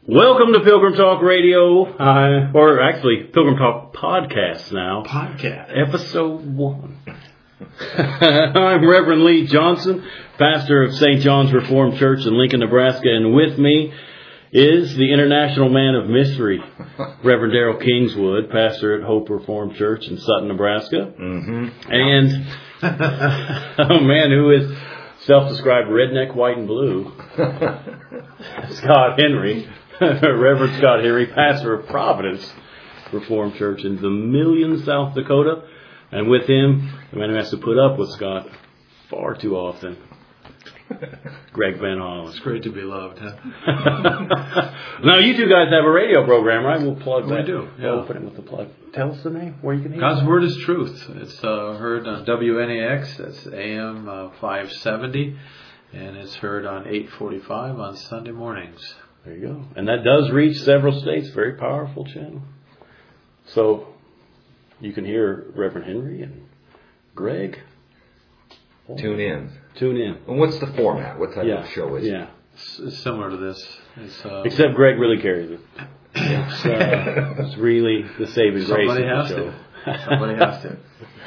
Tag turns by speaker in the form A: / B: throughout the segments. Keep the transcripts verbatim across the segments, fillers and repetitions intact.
A: Welcome to Pilgrim Talk Radio, uh, or actually Pilgrim Talk Podcast now.
B: Podcast.
A: Episode one. I'm Reverend Lee Johnson, pastor of Saint John's Reformed Church in Lincoln, Nebraska, and with me is the international man of mystery, Reverend Darrell Kingswood, pastor at Hope Reformed Church in Sutton, Nebraska,
B: mm-hmm.
A: and a man who is self-described redneck, white, and blue, Scott Henry. Reverend Scott Henry, pastor of Providence Reformed Church in Vermillion, South Dakota. And with him, the man who has to put up with Scott far too often, Greg Van Hollen.
B: It's great to be loved, huh?
A: Now, you two guys have a radio program, right? We'll plug that.
B: We do, yeah.
A: We'll open it with the plug. Tell us the name, where you can hear
B: God's
A: it.
B: Word is Truth. It's uh, heard on W N A X, that's A M uh, five seventy, and it's heard on eight forty-five on Sunday mornings.
A: There you go. And that does reach several states. Very powerful channel. So you can hear Reverend Henry and Greg.
C: Tune in.
A: Tune in.
C: And what's the format? What type
A: yeah.
C: of show is
A: yeah.
C: it?
B: It's, it's similar to this. It's, uh,
A: Except Greg really carries it. It's, uh, it's really the saving grace
B: Somebody
A: of
B: has
A: the show.
B: to. Somebody has to.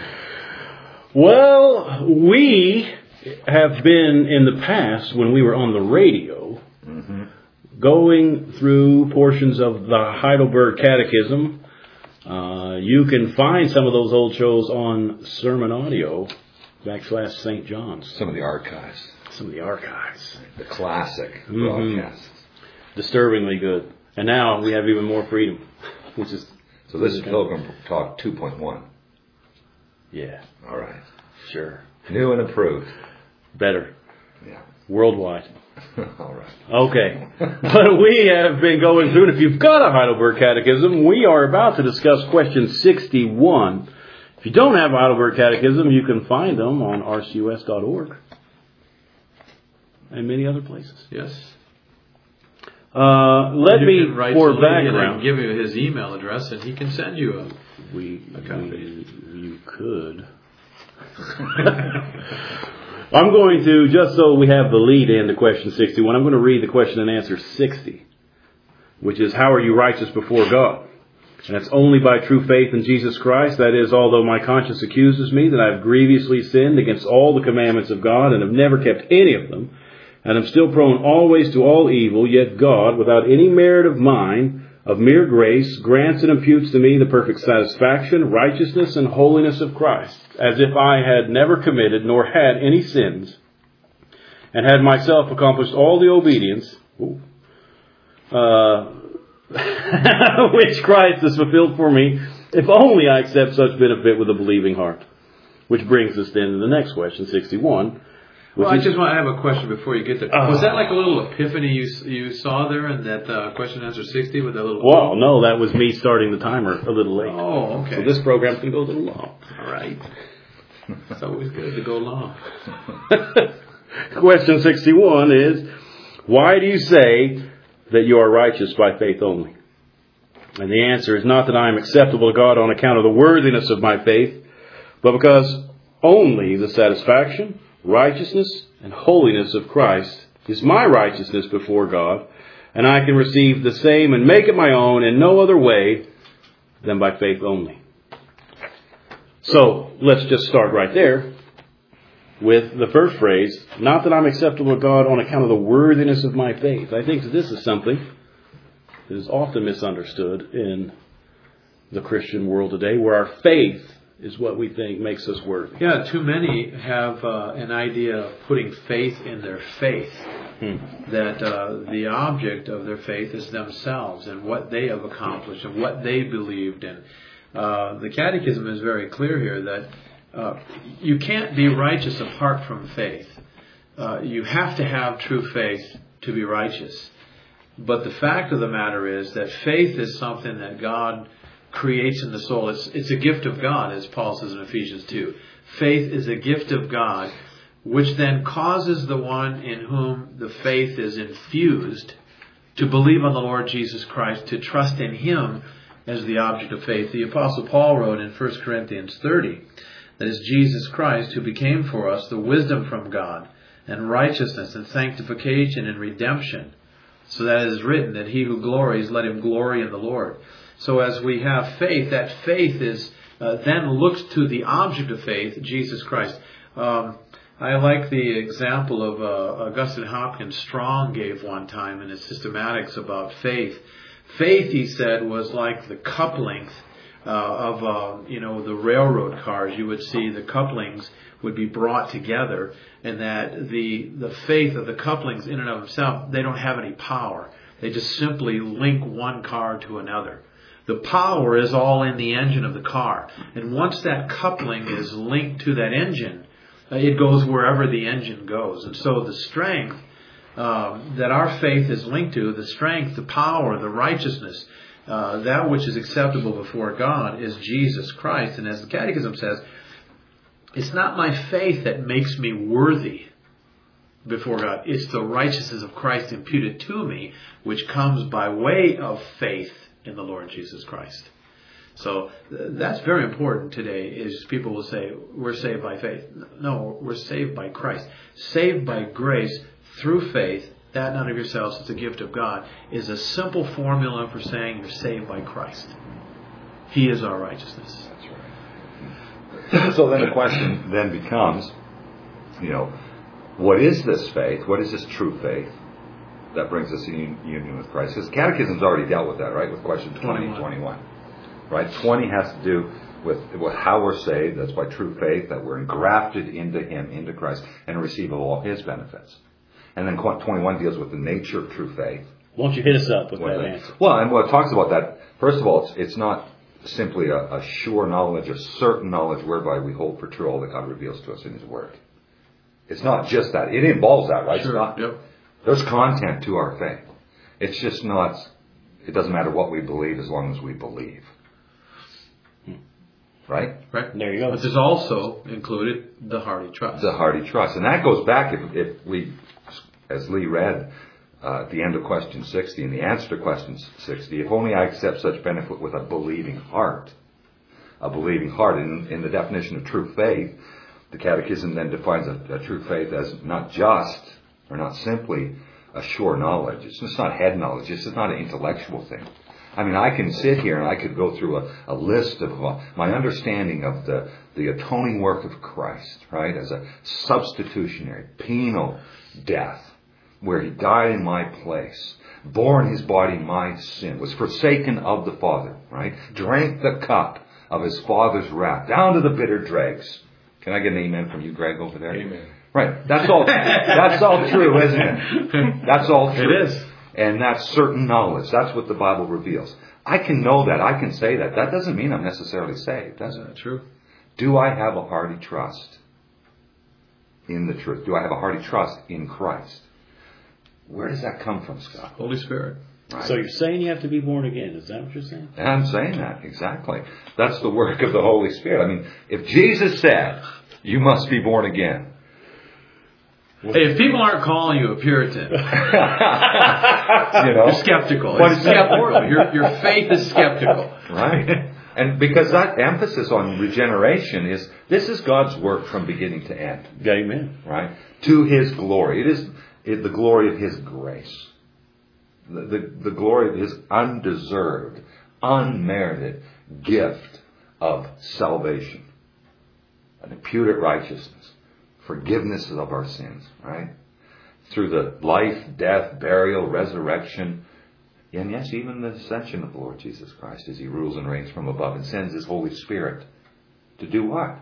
A: Well, we have been in the past, when we were on the radio,
C: mm-hmm.
A: going through portions of the Heidelberg Catechism. Uh, you can find some of those old shows on Sermon Audio, backslash Saint John's.
C: Some of the archives.
A: Some of the archives.
C: The classic
A: Mm-hmm.
C: broadcasts.
A: Disturbingly good. And now we have even more freedom, which is...
C: So this is Pilgrim Talk two point one.
A: Yeah.
C: All right.
A: Sure.
C: New and improved.
A: Better.
C: Yeah.
A: Worldwide.
C: All right.
A: Okay. But we have been going through, and if you've got a Heidelberg Catechism, we are about to discuss question sixty-one. If you don't have a Heidelberg Catechism, you can find them on R C U S dot org and many other places.
B: Yes.
A: Uh, let
B: you
A: me,
B: can write
A: for
B: to Lee and
A: background,
B: give you his email address, and he can send you a.
A: we,
B: a copy.
A: we you could. I'm going to, just so we have the lead in to question sixty-one, I'm going to read the question and answer sixty, which is, how are you righteous before God? And it's only by true faith in Jesus Christ. That is, although my conscience accuses me that I have grievously sinned against all the commandments of God and have never kept any of them, and am still prone always to all evil, yet God, without any merit of mine, of mere grace, grants and imputes to me the perfect satisfaction, righteousness, and holiness of Christ, as if I had never committed nor had any sins, and had myself accomplished all the obedience uh, which Christ has fulfilled for me, if only I accept such benefit with a believing heart. Which brings us then to the next question, sixty-one.
B: Well, I just want to have a question before you get there.
A: Uh,
B: was that like a little epiphany you you saw there in that uh, question and answer sixty with that little...
A: Well, no, that was me starting the timer a little late.
B: Oh, okay.
A: So this program's going to go a little long.
B: All right. It's always good to go long.
A: Question sixty-one is, why do you say that you are righteous by faith only? And the answer is not that I am acceptable to God on account of the worthiness of my faith, but because only the satisfaction, righteousness, and holiness of Christ is my righteousness before God, and I can receive the same and make it my own in no other way than by faith only. So, let's just start right there with the first phrase, not that I'm acceptable to God on account of the worthiness of my faith. I think that this is something that is often misunderstood in the Christian world today, where our faith is what we think makes us worthy.
B: Yeah, too many have uh, an idea of putting faith in their faith.
A: Hmm.
B: That uh, the object of their faith is themselves and what they have accomplished and what they believed in. Uh, the Catechism is very clear here that uh, you can't be righteous apart from faith. Uh, you have to have true faith to be righteous. But the fact of the matter is that faith is something that God creates in the soul. It's, it's a gift of God, as Paul says in Ephesians two. Faith is a gift of God, which then causes the one in whom the faith is infused to believe on the Lord Jesus Christ, to trust in Him as the object of faith. The Apostle Paul wrote in First Corinthians thirty, that is Jesus Christ who became for us the wisdom from God, and righteousness and sanctification and redemption, So that is written, that he who glories, let him glory in the Lord. So as we have faith, that faith is uh, then looks to the object of faith, Jesus Christ. Um, I like the example of uh, Augustine Hopkins Strong gave one time in his systematics about faith. Faith, he said, was like the couplings uh, of, uh, you know, the railroad cars. You would see the couplings would be brought together, and that the the faith of the couplings in and of themselves, they don't have any power. They just simply link one car to another. The power is all in the engine of the car. And once that coupling is linked to that engine, uh, it goes wherever the engine goes. And so the strength um, that our faith is linked to, the strength, the power, the righteousness, uh, that which is acceptable before God is Jesus Christ. And as the Catechism says, it's not my faith that makes me worthy before God. It's the righteousness of Christ imputed to me, which comes by way of faith in the Lord Jesus Christ. So that's very important today, is people will say, we're saved by faith. No, we're saved by Christ. Saved by grace through faith, that not of yourselves, it's a gift of God, is a simple formula for saying you're saved by Christ. He is our righteousness.
C: That's right. So then the question then becomes, you know, what is this faith? What is this true faith that brings us in union with Christ? Because the Catechism's already dealt with that, right? With question twenty and twenty-one. Right? twenty has to do with, with how we're saved. That's by true faith, that we're engrafted into Him, into Christ, and receive of all His benefits. And then twenty-one deals with the nature of true faith.
A: Won't you hit us up with
C: Well,
A: that answer?
C: Well, and what it talks about that, first of all, it's, it's not simply a, a sure knowledge, a certain knowledge whereby we hold for true all that God reveals to us in His Word. It's not just that. It involves that, right?
B: Sure.
C: It's not,
B: Yep.
C: There's content to our faith. It's just not, it doesn't matter what we believe as long as we believe. Right?
B: Right.
A: There you go.
B: But there's also included the hearty trust.
C: The hearty trust. And that goes back, if, if we, as Lee read uh, at the end of question sixty, and the answer to question sixty, if only I accept such benefit with a believing heart. A believing heart. In, in the definition of true faith, the Catechism then defines a, a true faith as not just, or not simply, a sure knowledge. It's just not head knowledge. It's just not an intellectual thing. I mean, I can sit here and I could go through a, a list of uh, my understanding of the, the atoning work of Christ, right, as a substitutionary, penal death, where He died in my place, bore in His body my sin, was forsaken of the Father, right, drank the cup of His Father's wrath, down to the bitter dregs. Can I get an amen from you, Greg, over there?
B: Amen.
C: Right. That's all, that's all true, isn't it? That's all true.
B: It is.
C: And that's certain knowledge. That's what the Bible reveals. I can know that. I can say that. That doesn't mean I'm necessarily saved, does it?
B: Uh, true.
C: Do I have a hearty trust in the truth? Do I have a hearty trust in Christ? Where does that come from, Scott?
B: Holy Spirit.
C: Right.
A: So you're saying you have to be born again. Is that what you're saying?
C: And I'm saying that, exactly. That's the work of the Holy Spirit. I mean, if Jesus said, you must be born again.
B: Hey, if people aren't calling you a Puritan,
C: you know,
B: you're skeptical.
C: But
B: It's skeptical. Your, your faith is skeptical.
C: Right. And because that emphasis on regeneration is, this is God's work from beginning to end.
A: Amen.
C: Right? To His glory. It is it, the glory of His grace. The, the, the glory of His undeserved, unmerited gift of salvation. An imputed righteousness. Forgiveness of our sins. Right? Through the life, death, burial, resurrection, and yes, even the ascension of the Lord Jesus Christ as He rules and reigns from above and sends His Holy Spirit to do what?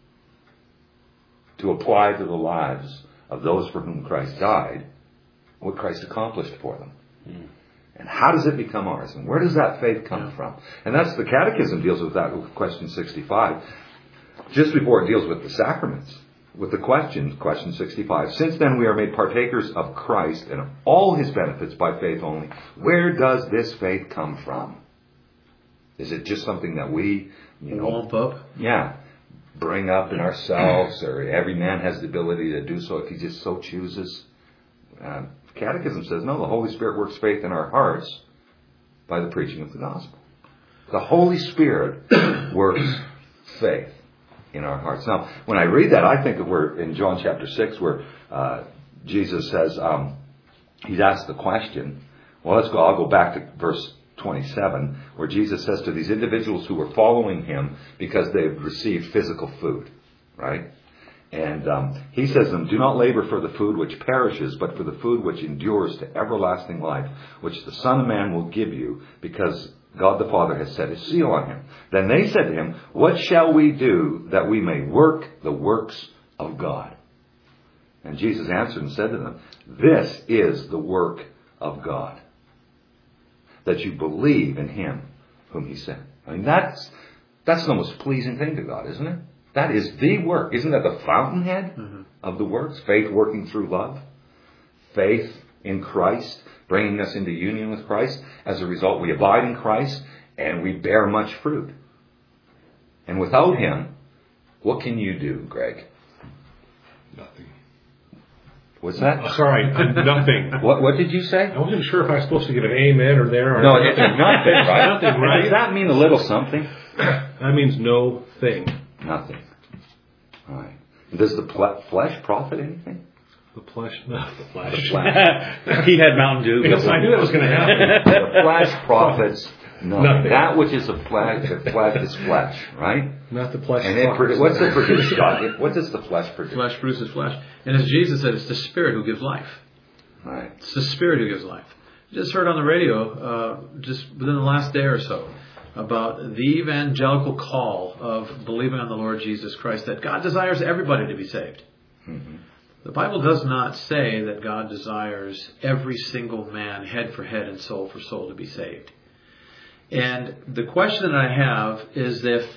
C: To apply to the lives of those for whom Christ died what Christ accomplished for them. Mm. And how does it become ours? And where does that faith come yeah. from? And that's the Catechism deals with that with question sixty-five. Just before it deals with the sacraments. With the question, question sixty-five, since then we are made partakers of Christ and of all His benefits by faith only, where does this faith come from? Is it just something that we, you know,
B: Wump up?
C: Yeah, bring up in ourselves, or every man has the ability to do so if he just so chooses? Uh, Catechism says, no, the Holy Spirit works faith in our hearts by the preaching of the gospel. The Holy Spirit works faith in our hearts. Now, when I read that, I think that we're in John chapter six, where uh, Jesus says, um, He's asked the question, Well, let's go. I'll go back to verse twenty-seven, where Jesus says to these individuals who were following him because they've received physical food, right? And um, he says to them, do not labor for the food which perishes, but for the food which endures to everlasting life, which the Son of Man will give you, because God the Father has set his seal on him. Then they said to him, what shall we do that we may work the works of God? And Jesus answered and said to them, this is the work of God, that you believe in him whom he sent. I mean, that's that's the most pleasing thing to God, isn't it? That is the work. Isn't that the fountainhead mm-hmm. of the works? Faith working through love. Faith in Christ, bringing us into union with Christ. As a result, we abide in Christ and we bear much fruit. And without him, what can you do, Greg?
D: Nothing.
C: What's that?
D: Oh, sorry, nothing.
C: What What did you say?
D: I wasn't sure if I was supposed to give an amen or there. Or
C: no, it's nothing, right?
D: Nothing, right?
C: Does that mean a little something?
D: That means no thing.
C: Nothing. All right. Does the ple- flesh profit anything?
D: The flesh, no, the flesh.
C: The flesh.
A: He had Mountain Dew.
D: Because I knew that was going to happen.
C: The flesh profits nothing.
D: Nothing.
C: That which is a flesh, the flesh is flesh, right?
D: Not the flesh.
C: And it produ- what's it produce, God? What does the flesh produce?
B: Flesh produces flesh. And as Jesus said, it's the Spirit who gives life.
C: Right.
B: It's the Spirit who gives life. Just heard on the radio, uh, just within the last day or so, about the evangelical call of believing on the Lord Jesus Christ, that God desires everybody to be saved.
C: Mm-hmm.
B: The Bible does not say that God desires every single man, head for head and soul for soul, to be saved. And the question that I have is, if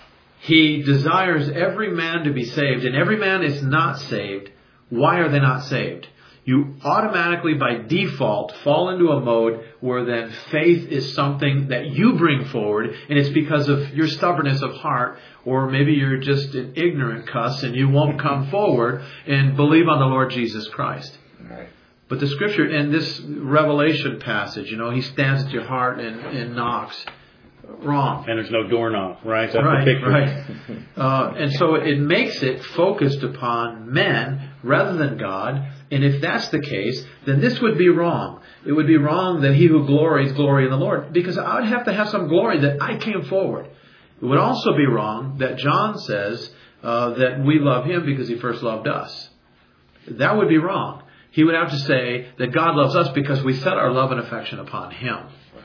B: he desires every man to be saved and every man is not saved, why are they not saved? You automatically, by default, fall into a mode where then faith is something that you bring forward, and it's because of your stubbornness of heart, or maybe you're just an ignorant cuss and you won't come forward and believe on the Lord Jesus Christ.
C: Right.
B: But the scripture in this Revelation passage, you know, he stands at your heart and, and knocks. Wrong.
A: And there's no doorknob, right? That's
B: right,
A: the picture.
B: right. Uh, and so it makes it focused upon men rather than God. And if that's the case, then this would be wrong. It would be wrong that he who glories, glory in the Lord. Because I would have to have some glory that I came forward. It would also be wrong that John says uh, that we love him because he first loved us. That would be wrong. He would have to say that God loves us because we set our love and affection upon him.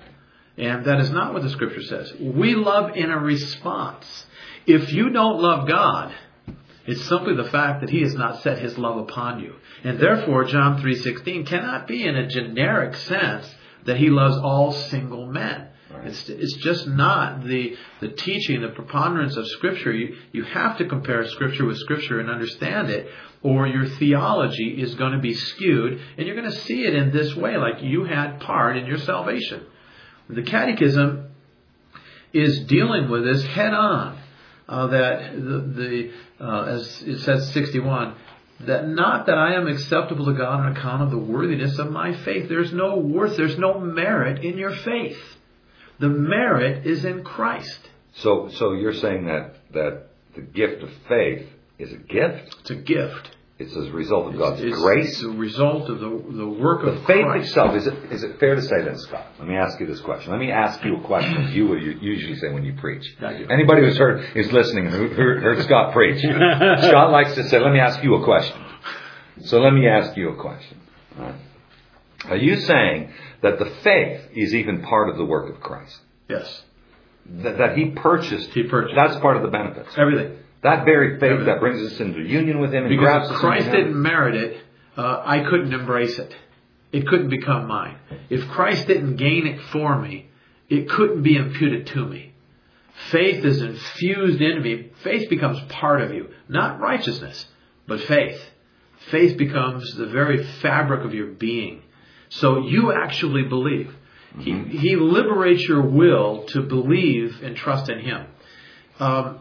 B: And that is not what the scripture says. We love in a response. If you don't love God, it's simply the fact that he has not set his love upon you. And therefore, John three sixteen cannot be in a generic sense that he loves all single men. Right. It's, it's just not the, the teaching, the preponderance of Scripture. You, you have to compare Scripture with Scripture and understand it, or your theology is going to be skewed, and you're going to see it in this way, like you had part in your salvation. The Catechism is dealing with this head on. Uh, that the, the uh, as it says sixty-one, that not that I am acceptable to God on account of the worthiness of my faith. There's no worth, there's no merit in your faith. The merit is in Christ.
C: So, so you're saying that that the gift of faith is a gift?
B: It's a gift.
C: It's as a result of God's
B: it's,
C: grace.
B: It's a result of the the work
C: the
B: of
C: faith
B: Christ.
C: itself. Is it is it fair to say then, Scott? Let me ask you this question. Let me ask you a question, as you would usually say when you preach. Anybody who's heard is listening and who heard, heard Scott preach. Scott likes to say, "Let me ask you a question." So let me ask you a question. All right. Are you saying that the faith is even part of the work of Christ?
B: Yes.
C: That, that He purchased.
B: He purchased.
C: That's part of the benefits.
B: Everything.
C: That very faith
B: Everything.
C: that brings us into union with Him and
B: because
C: grabs us.
B: Christ
C: into Him.
B: didn't merit it, uh, I couldn't embrace it. It couldn't become mine. If Christ didn't gain it for me, it couldn't be imputed to me. Faith is infused into me. Faith becomes part of you. Not righteousness, but faith. Faith becomes the very fabric of your being. So you actually believe. He, he liberates your will to believe and trust in Him. Um,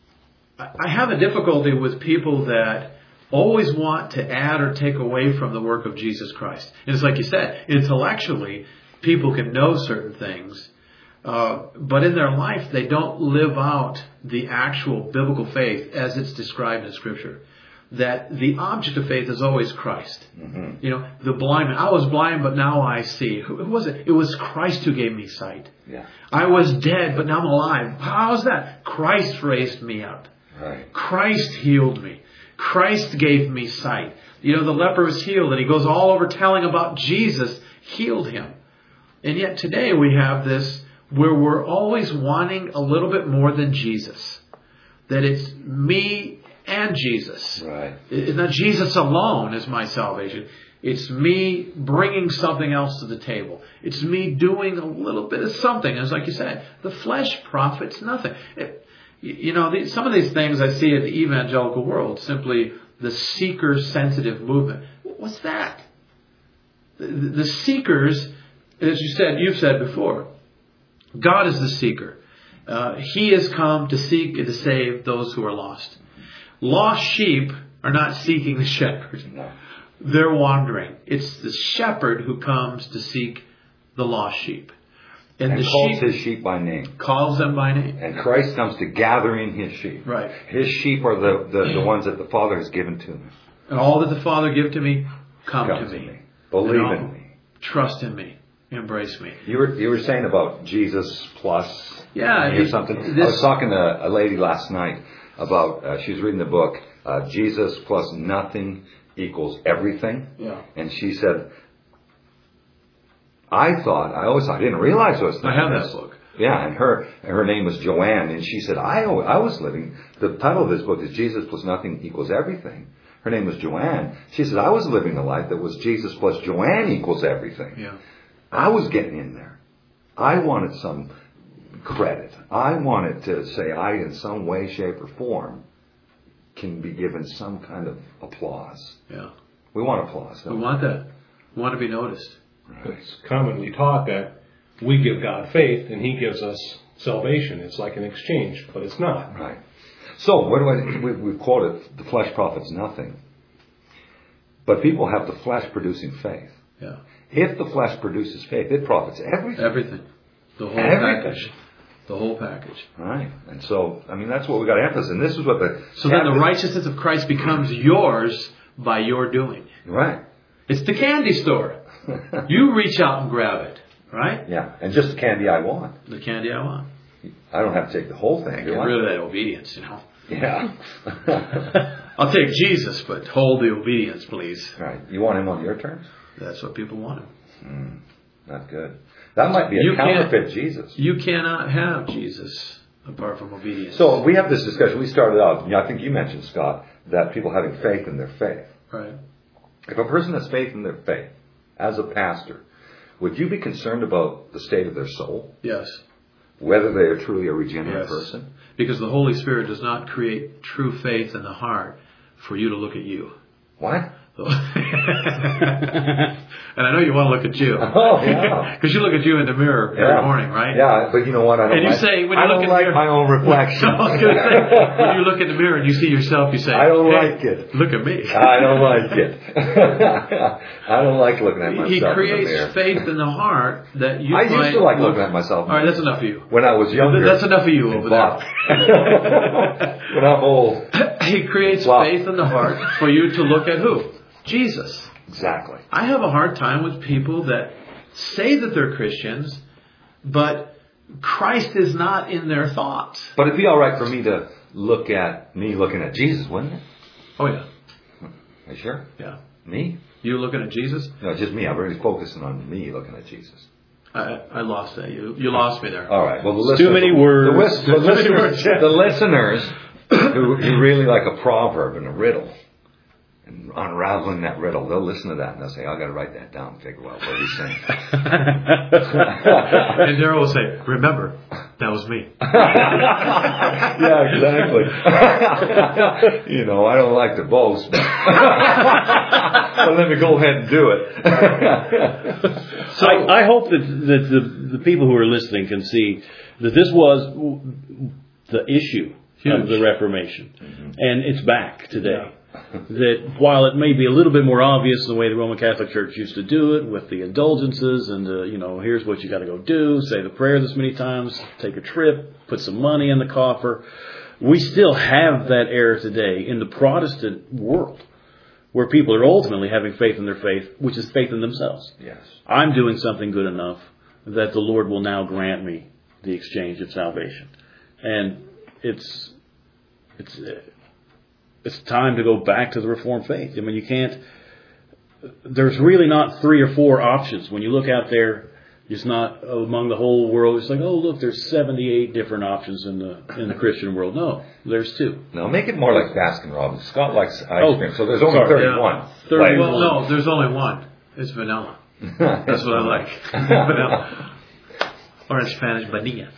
B: I have a difficulty with people that always want to add or take away from the work of Jesus Christ. And it's like you said, intellectually, people can know certain things, uh, but in their life, they don't live out the actual biblical faith as it's described in Scripture. that the object of faith is always Christ.
C: Mm-hmm.
B: You know, the blind man, I was blind, but now I see. Who, who was it? It was Christ who gave me sight.
C: Yeah.
B: I was dead, but now I'm alive. How is that? Christ raised me up.
C: Right.
B: Christ healed me. Christ gave me sight. You know, the leper was healed, and he goes all over telling about Jesus healed him. And yet today we have this where we're always wanting a little bit more than Jesus. That it's me and Jesus.
C: Right.
B: It's not Jesus alone is my salvation. It's me bringing something else to the table. It's me doing a little bit of something. As like you said, the flesh profits nothing. It, you know, the, some of these things I see in the evangelical world, simply the seeker-sensitive movement. What's that? The, the seekers, as you said, you've said before, God is the seeker. Uh, he has come to seek and to save those who are lost. Lost sheep are not seeking the shepherd.
C: No.
B: They're wandering. It's the shepherd who comes to seek the lost sheep. And,
C: And
B: the
C: calls
B: sheep
C: his sheep by name.
B: calls them by name.
C: And Christ comes to gather in his sheep.
B: Right.
C: His sheep are the, the, the ones that the Father has given to him.
B: And all that the Father give to me, come
C: Come
B: to me.
C: Believe
B: And all-
C: in me.
B: Trust in me. Embrace me.
C: You were you were saying about Jesus plus
B: Yeah,
C: me or
B: it-
C: something.
B: this-
C: I was talking to a lady last night about uh, she was reading the book uh, Jesus plus nothing equals everything.
B: Yeah.
C: And she said, I thought I always thought I didn't realize I was
B: I have
C: thinking
B: that
C: this.
B: book.
C: Yeah, and her her name was Joanne, and she said I al- I was living. The title of this book is Jesus plus nothing equals everything. Her name was Joanne. She said I was living a life that was Jesus plus Joanne equals everything.
B: Yeah.
C: I was getting in there. I wanted some credit. I wanted to say I, in some way, shape, or form, can be given some kind of applause.
B: Yeah.
C: We want applause,
B: We
C: don't we?
B: want that. We want to be noticed.
C: Right.
D: It's commonly taught that we give God faith and He gives us salvation. It's like an exchange, but it's not.
C: Right. So, what do I? We, we've quoted the flesh profits nothing, but people have the flesh producing faith.
B: Yeah.
C: If the flesh produces faith, it profits everything.
B: Everything. The whole
C: Everything.
B: package. The whole package.
C: Right. And so, I mean, that's what we got to emphasize. And this is what the
B: So then the righteousness of Christ becomes yours by your doing.
C: Right.
B: It's the candy store. You reach out and grab it, right?
C: Yeah. And just the candy I want.
B: The candy I want.
C: I don't have to take the whole thing.
B: Get
C: Do I?
B: rid of that obedience, you know.
C: Yeah.
B: I'll take Jesus, but hold the obedience, please.
C: Right. You want him on your terms?
B: That's what people want.
C: Mm, not good. That might be a
B: You can't-
C: counterfeit Jesus.
B: You cannot have Jesus apart from obedience.
C: So we have this discussion. We started out, I think you mentioned, Scott, that people having faith in their faith.
B: Right.
C: If a person has faith in their faith, as a pastor, would you be concerned about the state of their soul?
B: Yes.
C: Whether they are truly a regenerate
B: Yes.
C: person?
B: Because the Holy Spirit does not create true faith in the heart for you to look at you.
C: What?
B: So- and I know you want to look at you.
C: Oh, yeah.
B: Because you look at you in the mirror every
C: Yeah.
B: morning, right?
C: Yeah, but you know what? I don't
B: And you
C: like,
B: say, when you
C: I
B: look
C: don't
B: in
C: like
B: the mirror,
C: my own reflection.
B: I was going to say, when you look in the mirror and you see yourself, you say,
C: I don't
B: hey,
C: like it.
B: Look at me.
C: I don't like it. I don't like looking at myself
B: He
C: in the
B: creates
C: mirror.
B: faith in the heart that you
C: I
B: might
C: used to like
B: look-
C: looking at myself.
B: All right, that's enough of you.
C: When I was younger.
B: That's enough of you over
C: Flop.
B: there.
C: When I'm old.
B: He creates
C: Flop.
B: faith in the heart for you to look at who? Jesus.
C: Exactly.
B: I have a hard time with people that say that they're Christians, but Christ is not in their thoughts.
C: But it'd be all right for me to look at me looking at Jesus, wouldn't it?
B: Oh, yeah.
C: Are you sure?
B: Yeah.
C: Me?
B: You looking at Jesus?
C: No, just me. I'm really focusing on me looking at Jesus.
B: I, I lost that. You you lost me there.
C: All right. Well, the
A: It's too
C: listeners,
A: many
C: the,
A: words.
C: lis- the,
B: Too many
C: listeners,
B: words, yeah.
C: the listeners who, who really like a proverb and a riddle and unraveling that riddle, they'll listen to that and they'll say, "I got to write that down and figure out what he's saying."
B: And Daryl will say, remember, that was me.
C: Yeah, exactly. You know, I don't like to boast, but, but let me go ahead and do it.
A: So I, I hope that, that the, the people who are listening can see that this was the issue
B: Huge.
A: of the Reformation.
C: Mm-hmm.
A: And it's back today. That while it may be a little bit more obvious the way the Roman Catholic Church used to do it with the indulgences and, uh, you know, here's what you got to go do, say the prayer this many times, take a trip, put some money in the coffer. We still have that error today in the Protestant world, where people are ultimately having faith in their faith, which is faith in themselves.
C: Yes.
A: I'm doing something good enough that the Lord will now grant me the exchange of salvation. And it's it's it's time to go back to the Reformed faith. I mean, you can't. There's really not three or four options. When you look out there, it's not among the whole world. It's like, oh, look, there's seventy-eight different options in the in the Christian world. No, there's two.
C: No, make it more like Baskin Robbins. Scott likes ice
A: Oh,
C: cream, so there's only
A: sorry.
C: thirty-one.
B: Yeah.
A: thirty-one.
B: Well, no, there's only one. It's vanilla. That's what I like. Vanilla. Or in Spanish, vanilla.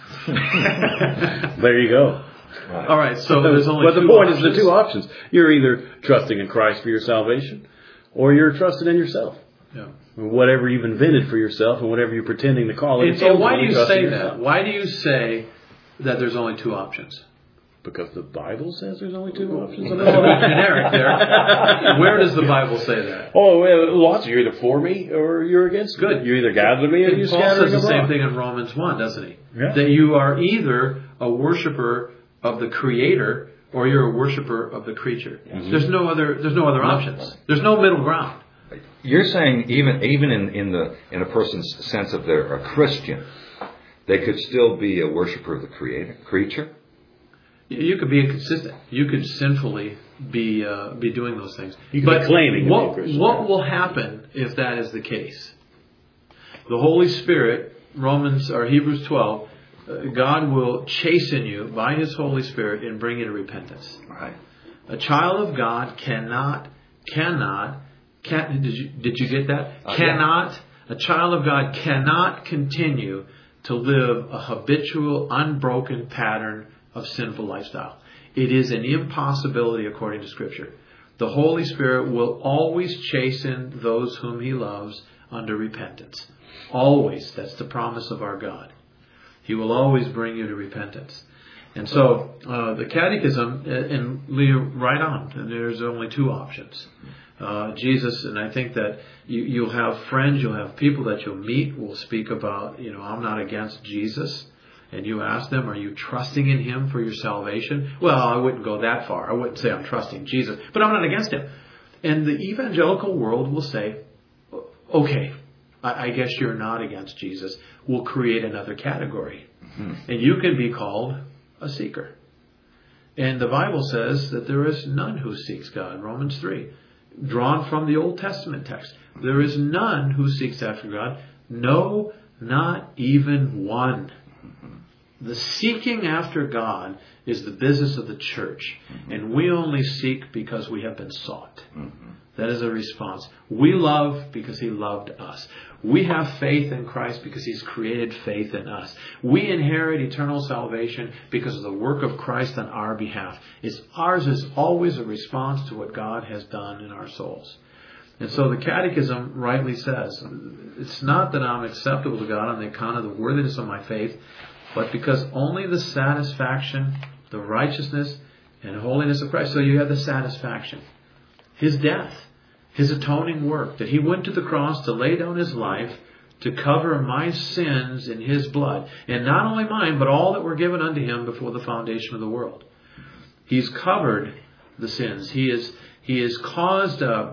A: There you go.
C: Right.
B: All right, so there's only
A: But the
B: two
A: point
B: options.
A: is the two options. You're either trusting in Christ for your salvation, or you're trusting in yourself.
B: Yeah.
A: Whatever you've invented for yourself and whatever you're pretending to call it.
B: And,
A: it's
B: and why do
A: ultimately
B: you
A: trusting
B: say
A: yourself.
B: that? Why do you say that there's only two options?
A: Because the Bible says there's only two options.
B: Well, that's a bit generic there. Where does the Bible say that?
A: Oh, well, lots. You're either for me or you're against me.
B: Good.
A: You're either gathering me or you're
B: And Paul
A: scattering
B: says the
A: abroad.
B: same thing in Romans one, doesn't he?
A: Yeah.
B: That you are either a worshiper of the Creator or you're a worshiper of the creature.
A: Mm-hmm.
B: There's no other. There's no other options. There's no middle ground.
C: You're saying even even in, in the in a person's sense of they're a Christian, they could still be a worshiper of the creator creature?
B: You could be inconsistent. You could sinfully be uh, be doing those things.
A: You could
B: but
A: be claiming to be a
B: what,
A: Christian.
B: what will happen if that is the case? The Holy Spirit, Romans or Hebrews twelve, uh, God will chasten you by His Holy Spirit and bring you to repentance.
C: Right.
B: A child of God cannot, cannot, can did you did you get that?
C: Uh,
B: cannot. Yeah. A child of God cannot continue to live a habitual, unbroken pattern of sinful lifestyle. It is an impossibility according to Scripture. The Holy Spirit will always chasten those whom He loves under repentance. Always. That's the promise of our God. He will always bring you to repentance. And so uh, the Catechism, and Leah, right on, there's only two options. Uh, Jesus, and I think that you, you'll have friends, you'll have people that you'll meet will speak about, you know, I'm not against Jesus. And you ask them, are you trusting in Him for your salvation? Well, I wouldn't go that far. I wouldn't say I'm trusting Jesus, but I'm not against Him. And the evangelical world will say, okay, I, I guess you're not against Jesus. We'll create another category. Mm-hmm. And you can be called a seeker. And the Bible says that there is none who seeks God. Romans three, drawn from the Old Testament text. There is none who seeks after God. No, not even one. The seeking after God is the business of the church. Mm-hmm. And we only seek because we have been sought. Mm-hmm. That is a response. We love because He loved us. We have faith in Christ because He's created faith in us. We inherit eternal salvation because of the work of Christ on our behalf. It's, ours is always a response to what God has done in our souls. And so the Catechism rightly says, it's not that I'm acceptable to God on the account of the worthiness of my faith, but because only the satisfaction, the righteousness, and holiness of Christ. So you have the satisfaction. His death, His atoning work, that He went to the cross to lay down His life to cover my sins in His blood. And not only mine, but all that were given unto Him before the foundation of the world. He's covered the sins. He is, he has caused uh,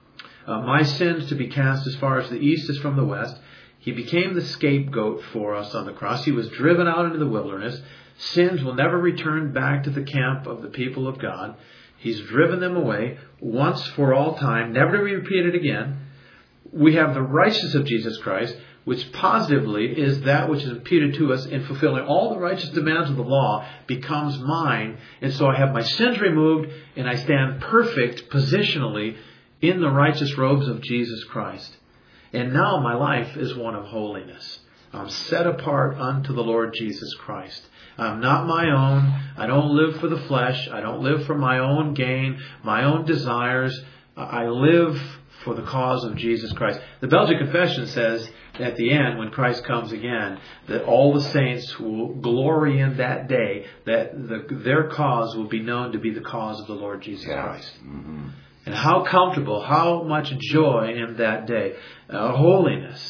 B: uh, my sins to be cast as far as the east is from the west. He became the scapegoat for us on the cross. He was driven out into the wilderness. Sins will never return back to the camp of the people of God. He's driven them away once for all time, never to be repeated again. We have the righteousness of Jesus Christ, which positively is that which is imputed to us in fulfilling all the righteous demands of the law becomes mine. And so I have my sins removed and I stand perfect positionally in the righteous robes of Jesus Christ. And now my life is one of holiness. I'm set apart unto the Lord Jesus Christ. I'm not my own. I don't live for the flesh. I don't live for my own gain, my own desires. I live for the cause of Jesus Christ. The Belgian Confession says at the end, when Christ comes again, that all the saints will glory in that day, that the, their cause will be known to be the cause of the Lord Jesus
C: yeah.
B: Christ.
C: Mm-hmm.
B: And how comfortable, how much joy in that day. Uh, holiness.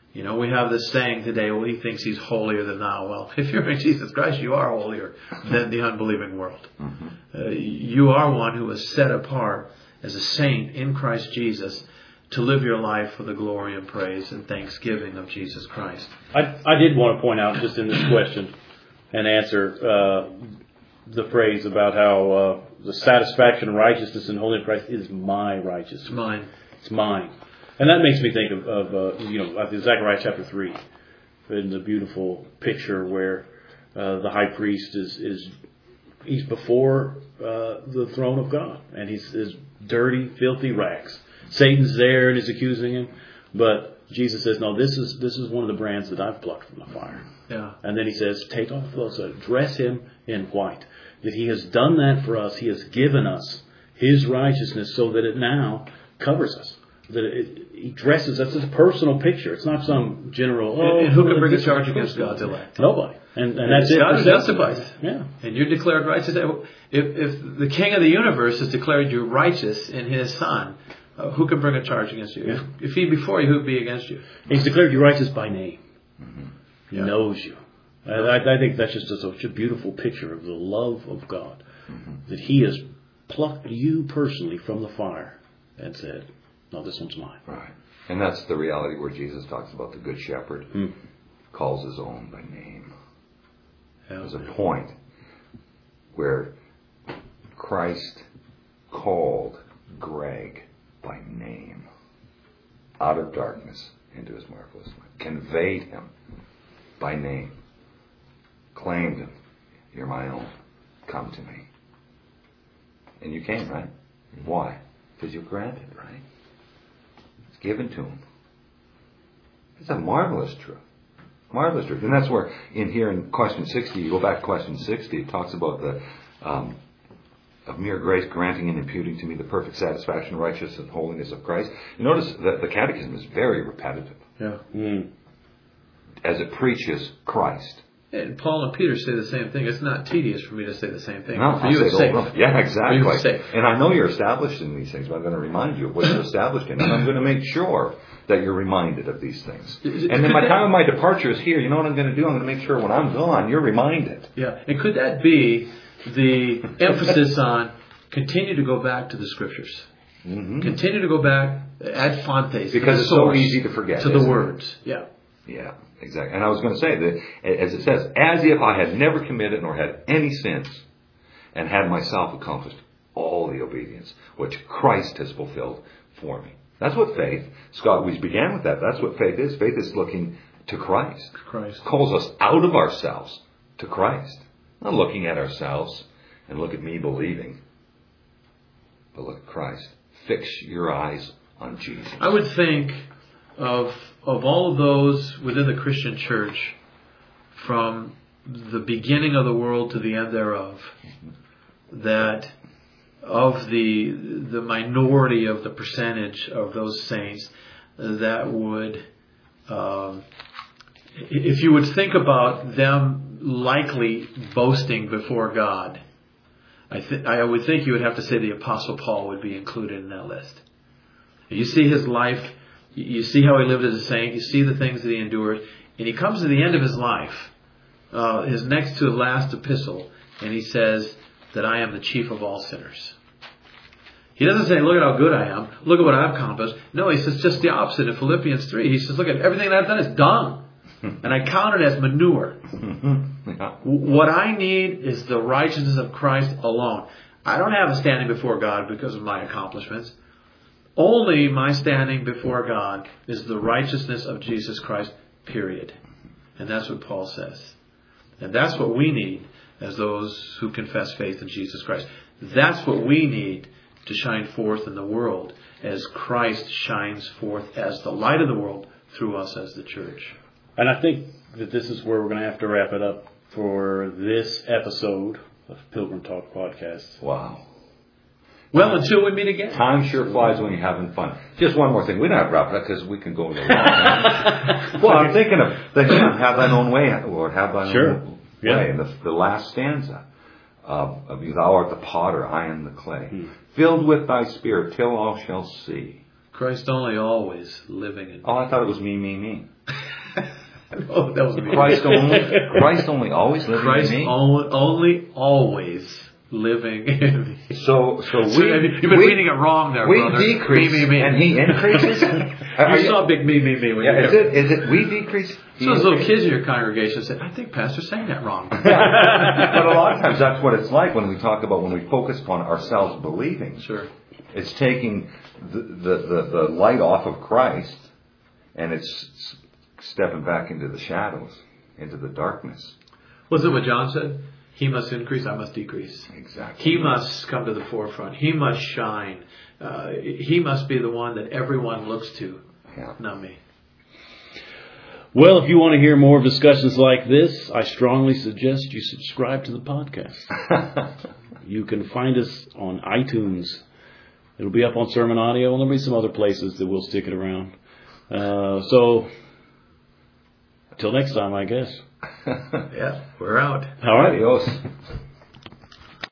B: You know, we have this saying today, well, he thinks he's holier than thou. Well, if you're in Jesus Christ, you are holier than the unbelieving world. Mm-hmm. Uh, you are one who is set apart as a saint in Christ Jesus to live your life for the glory and praise and thanksgiving of Jesus Christ.
A: I, I did want to point out just in this question and answer uh, the phrase about how uh, the satisfaction of righteousness and holiness of Christ is my righteousness.
B: It's mine.
A: It's mine. And that makes me think of, of uh, you know, like Zechariah chapter three, in the beautiful picture where uh, the high priest is, is he's before uh, the throne of God, and he's his dirty, filthy rags. Satan's there and is accusing him, but Jesus says, no, this is this is one of the brands that I've plucked from the fire.
B: Yeah.
A: And then he says, take off the clothes, dress him in white. That he has done that for us. He has given us his righteousness so that it now covers us. That it, he dresses, that's a personal picture. It's not some general, oh,
B: and, and who can bring a charge against God's elect?
A: Nobody. And, and that's
B: God
A: it.
B: who justifies.
A: Yeah.
B: And you're declared righteous. If, if the King of the universe has declared you righteous in his Son, uh, who can bring a charge against you?
A: Yeah.
B: If, if he be for you, who would be against you?
A: He's declared you righteous by name.
C: Mm-hmm.
A: He
B: Yeah.
A: knows you. I, I think that's just a, such a beautiful picture of the love of God. Mm-hmm. That he has plucked you personally from the fire and said, no, this one's mine.
C: Right. And that's the reality where Jesus talks about the Good Shepherd,
A: Mm.
C: calls his own by name.
B: Yeah.
C: There's a point where Christ called Greg by name out of darkness into his marvelous light, conveyed him by name, claimed him. You're my own. Come to me. And you came, right? Why? Because you're granted, right? It's given to him. It's a marvelous truth. Marvelous truth. And that's where, in here in question sixty, you go back to question sixty, it talks about the um, of mere grace granting and imputing to me the perfect satisfaction, righteousness, and holiness of Christ. You notice that the Catechism is very repetitive.
B: Yeah.
A: Mm.
C: As it preaches Christ.
B: And Paul and Peter say the same thing. It's not tedious for me to say the same thing.
C: No,
B: for
C: I
B: you,
C: say
B: it's
C: it
B: safe.
C: over. Yeah, exactly.
B: For you, it's safe.
C: And I know you're established in these things, but I'm going to remind you of what you're established in. And I'm going to make sure that you're reminded of these things. And then my time of my departure is here. You know what I'm going to do? I'm going to make sure when I'm gone, you're reminded.
B: Yeah. And could that be the emphasis on continue to go back to the Scriptures?
C: Mm-hmm.
B: Continue to go back ad fontes.
C: Because it's so easy to forget.
B: To the words. Yeah.
C: Yeah, exactly. And I was going to say that, as it says, as if I had never committed nor had any sins, and had myself accomplished all the obedience which Christ has fulfilled for me. That's what faith, Scott, we began with that. That's what faith is. Faith is looking to Christ.
B: Christ.
C: Calls us out of ourselves to Christ. Not looking at ourselves and look at me believing, but look at Christ. Fix your eyes on Jesus.
B: I would think of of all of those within the Christian church, from the beginning of the world to the end thereof, that of the the minority of the percentage of those saints that would, um, if you would think about them likely boasting before God, I th- I would think you would have to say the Apostle Paul would be included in that list. You see his life. You see how he lived as a saint. You see the things that he endured. And he comes to the end of his life, uh, his next to last epistle, and he says that I am the chief of all sinners. He doesn't say, look at how good I am. Look at what I've accomplished. No, he says just the opposite. In Philippians three, he says, look at everything that I've done is dung. And I count it as manure.
C: Yeah.
B: What I need is the righteousness of Christ alone. I don't have a standing before God because of my accomplishments. Only my standing before God is the righteousness of Jesus Christ, period. And that's what Paul says. And that's what we need as those who confess faith in Jesus Christ. That's what we need to shine forth in the world as Christ shines forth as the light of the world through us as the church.
A: And I think that this is where we're going to have to wrap it up for this episode of Pilgrim Talk Podcast.
C: Wow.
B: Well, until we meet again.
C: Time sure flies when you're having fun. Just one more thing. We don't have to wrap it up because we can go into a long time. Well, I'm thinking of the hymn, Have Thine Own Way, or Have Thine
A: Sure.
C: Own
A: Yeah.
C: Way. And the, the last stanza of, of Thou art the potter, I am the clay.
A: Hmm.
C: Filled with thy spirit till all shall see.
B: Christ only, always living in me.
C: Oh, I thought it was me, me, me.
B: Oh, that was me.
C: Christ only, Christ only, always living
B: Christ
C: in me.
B: only, only, always living in me.
C: So, so we,
B: So you've been
C: we,
B: reading it wrong there,
C: we
B: brother.
C: decrease
B: me, me, me.
C: and He increases. Are
B: You
C: you-
B: saw a big me, me, me. When
C: yeah,
B: you
C: is it, is it we decrease? He
B: So those little
C: increases?
B: kids in your congregation said, I think Pastor's saying that wrong.
C: But a lot of times that's what it's like when we talk about when we focus upon ourselves believing.
B: Sure.
C: It's taking the, the, the, the light off of Christ and it's stepping back into the shadows, into the darkness.
B: Wasn't it what John said? He must increase, I must decrease.
C: Exactly.
B: He must come to the forefront. He must shine. Uh, he must be the one that everyone looks to,
C: Yeah.
B: not me.
A: Well, if you want to hear more discussions like this, I strongly suggest you subscribe to the podcast. You can find us on iTunes. It'll be up on Sermon Audio, and there'll be some other places that we'll stick it around. Uh, so, till next time, I guess.
B: Yeah, we're out.
A: All right.
C: Adios.